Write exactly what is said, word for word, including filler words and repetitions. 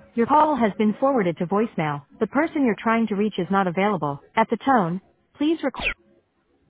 Your call has been forwarded to voicemail. The person you're trying to reach is not available. At the tone, please record.